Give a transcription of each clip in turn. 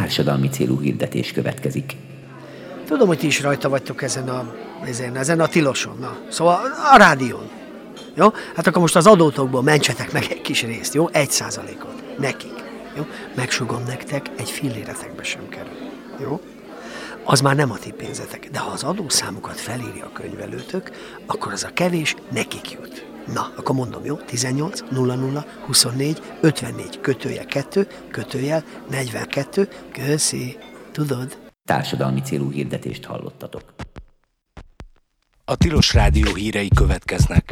társadalmi célú hirdetés következik. Tudom, hogy ti is rajta vagytok ezen a tiloson, szóval a rádión. Jó? Hát akkor most az adótokból mentsetek meg egy kis részt, jó? 1%-ot. Nekik. Jó? Megsugom nektek, egy filléretekbe sem kerül. Jó? Az már nem a ti pénzetek, de ha az adószámukat felírja a könyvelőtök, akkor az a kevés nekik jut. Na, akkor mondom, jó? 18 00 24 54 /2 /42. Köszi. Tudod? Társadalmi célú hirdetést hallottatok. A Tilos Rádió hírei következnek.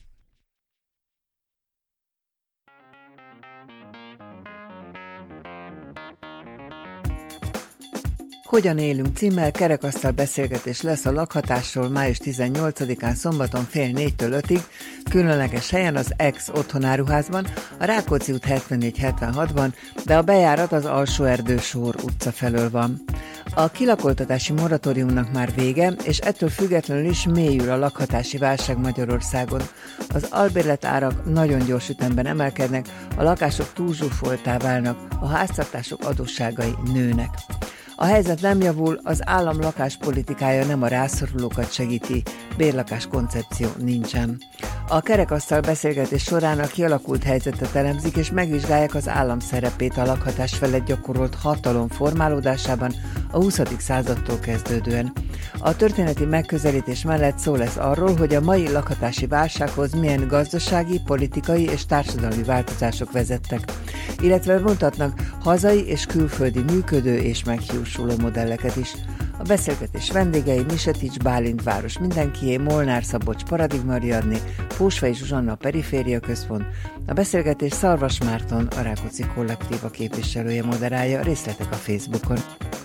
Hogyan élünk címmel kerekasztal beszélgetés lesz a lakhatásról május 18-án szombaton 3:30-től 5-ig, különleges helyen az Ex otthonáruházban, a Rákóczi út 74-76-ban, de a bejárat az Alsóerdő-Sór utca felől van. A kilakoltatási moratóriumnak már vége, és ettől függetlenül is mélyül a lakhatási válság Magyarországon. Az albérletárak nagyon gyors ütemben emelkednek, a lakások túlzsúfoltá válnak, a háztartások adósságai nőnek. A helyzet nem javul, az állam lakáspolitikája nem a rászorulókat segíti, bérlakás koncepció nincsen. A kerekasztal beszélgetés során a kialakult helyzetet elemzik és megvizsgálják az állam szerepét a lakhatás felett gyakorolt hatalom formálódásában a 20. századtól kezdődően. A történeti megközelítés mellett szó lesz arról, hogy a mai lakhatási válsághoz milyen gazdasági, politikai és társadalmi változások vezettek, illetve mutatnak hazai és külföldi működő és meghiúsuló modelleket is. A beszélgetés vendégei Misetics Bálint város mindenkié, Molnár Szabolcs Paradigma Ariadné, Pósfai Zsuzsanna a Periféria Központ. A beszélgetés Szarvas Márton, a Rákóczi Kollektíva képviselője moderálja, részletek a Facebookon.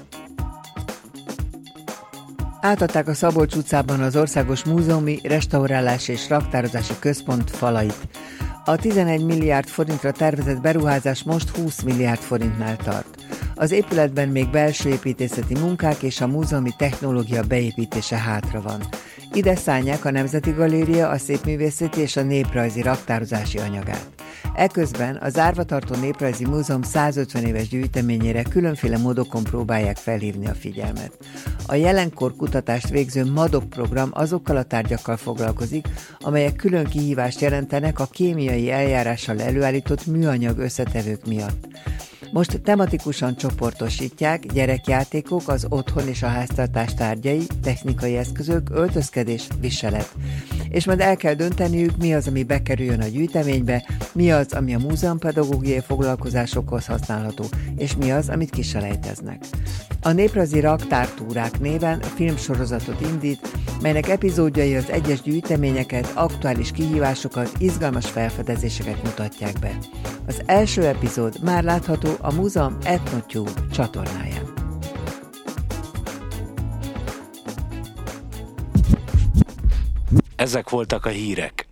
Átadták a Szabolcs utcában az Országos Múzeumi, Restaurálási és Raktározási Központ falait. A 11 milliárd forintra tervezett beruházás most 20 milliárd forintnál tart. Az épületben még belső építészeti munkák és a múzeumi technológia beépítése hátra van. Ide szállják a Nemzeti Galéria, a Szépművészeti és a Néprajzi raktározási anyagát. Eközben a zárva tartó Néprajzi Múzeum 150 éves gyűjteményére különféle módokon próbálják felhívni a figyelmet. A jelenkor kutatást végző MADOK program azokkal a tárgyakkal foglalkozik, amelyek külön kihívást jelentenek a kémiai eljárással előállított műanyag összetevők miatt. Most tematikusan csoportosítják gyerekjátékok, az otthon és a háztartás tárgyai, technikai eszközök, öltözkedés, viselet. És majd el kell dönteniük, mi az, ami bekerüljön a gyűjteménybe, mi az, ami a múzeumpedagógiai foglalkozásokhoz használható, és mi az, amit kiselejteznek. A Néprajzi Raktártúrák néven filmsorozatot indít, melynek epizódjai az egyes gyűjteményeket, aktuális kihívásokat, izgalmas felfedezéseket mutatják be. Az első epizód már látható a múzeum EthnoTube csatornáján. Ezek voltak a hírek.